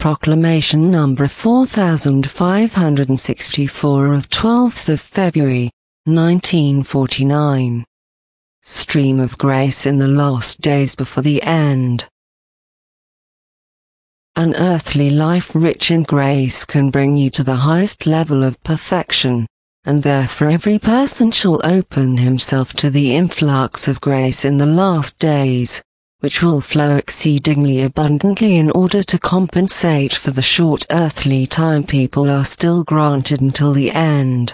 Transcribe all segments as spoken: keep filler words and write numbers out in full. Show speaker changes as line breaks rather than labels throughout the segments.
Proclamation number four thousand five hundred sixty-four of twelfth of February, nineteen forty-nine. Stream of grace in the last days before the end. An earthly life rich in grace can bring you to the highest level of perfection, and therefore every person shall open himself to the influx of grace in the last days, which will flow exceedingly abundantly in order to compensate for the short earthly time people are still granted until the end.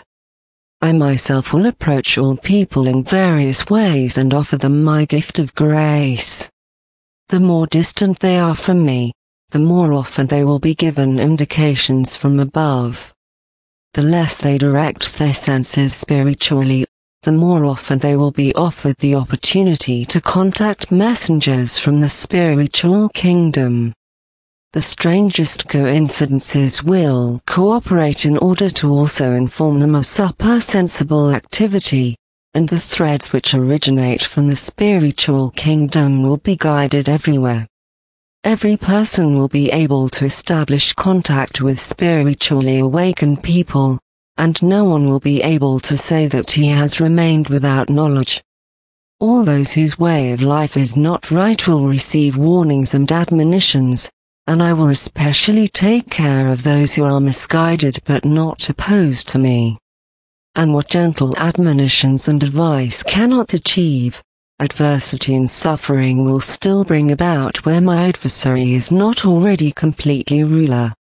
I myself will approach all people in various ways and offer them my gift of grace. The more distant they are from me, the more often they will be given indications from above. The less they direct their senses spiritually, the more often they will be offered the opportunity to contact messengers from the spiritual kingdom. The strangest coincidences will cooperate in order to also inform them of supersensible activity, and the threads which originate from the spiritual kingdom will be guided everywhere. Every person will be able to establish contact with spiritually awakened people, and no one will be able to say that he has remained without knowledge. All those whose way of life is not right will receive warnings and admonitions, and I will especially take care of those who are misguided but not opposed to me. And what gentle admonitions and advice cannot achieve, adversity and suffering will still bring about where my adversary is not already completely ruler.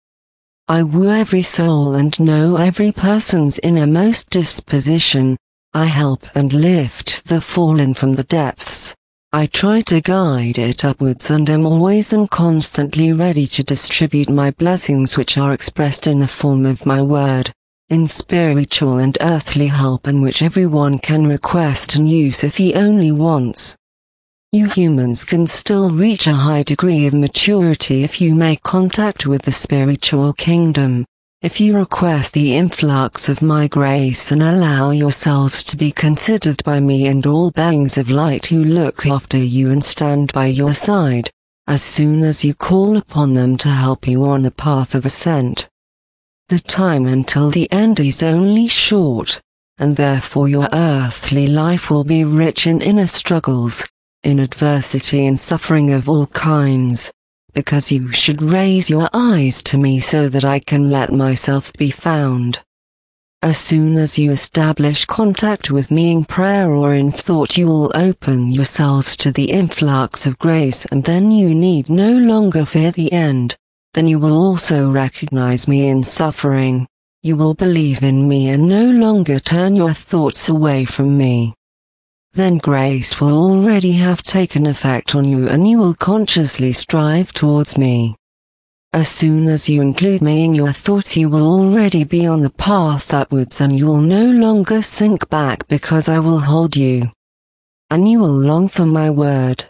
I woo every soul and know every person's innermost disposition. I help and lift the fallen from the depths. I try to guide it upwards and am always and constantly ready to distribute my blessings which are expressed in the form of my word, in spiritual and earthly help, and which everyone can request and use if he only wants. You humans can still reach a high degree of maturity if you make contact with the spiritual kingdom, if you request the influx of my grace and allow yourselves to be considered by me and all beings of light who look after you and stand by your side, as soon as you call upon them to help you on the path of ascent. The time until the end is only short, and therefore your earthly life will be rich in inner struggles, in adversity and suffering of all kinds, because you should raise your eyes to me so that I can let myself be found. As soon as you establish contact with me in prayer or in thought, you will open yourselves to the influx of grace, and then you need no longer fear the end. Then you will also recognize me in suffering. You will believe in me and no longer turn your thoughts away from me. Then grace will already have taken effect on you and you will consciously strive towards me. As soon as you include me in your thoughts, you will already be on the path upwards and you will no longer sink back because I will hold you. And you will long for my word.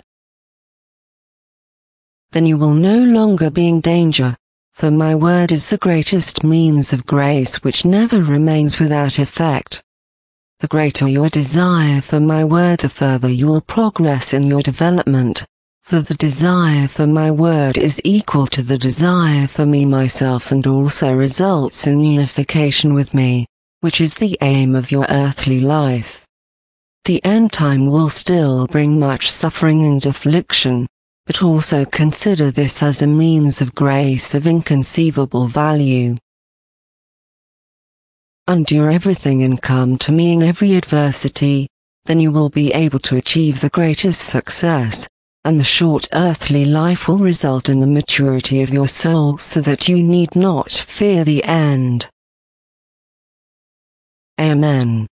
Then you will no longer be in danger, for my word is the greatest means of grace which never remains without effect. The greater your desire for my word, the further you will progress in your development, for the desire for my word is equal to the desire for me myself and also results in unification with me, which is the aim of your earthly life. The end time will still bring much suffering and affliction, but also consider this as a means of grace of inconceivable value. Endure everything and come to me in every adversity, then you will be able to achieve the greatest success, and the short earthly life will result in the maturity of your soul so that you need not fear the end. Amen.